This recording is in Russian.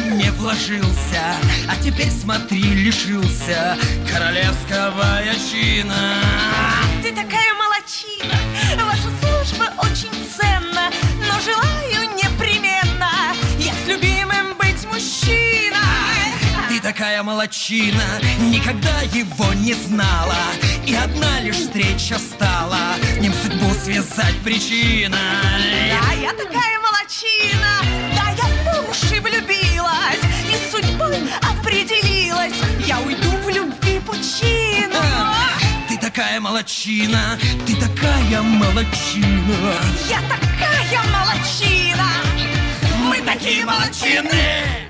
не вложился, а теперь, смотри, лишился королевского чина. Ты такая молодчина, ваша служба очень ценна, но желаю непременно я с любимым быть мужчиной. Ты такая молодчина, никогда его не знала, и одна лишь встреча стала с ним судьбу связать причиной. Да, я такая молодчина, да, я по уши влюбилась и с судьбой определилась, я уйду в любви пучину. Ты такая молодчина, ты такая молодчина. Я такая молодчина, Мы такие молодчины.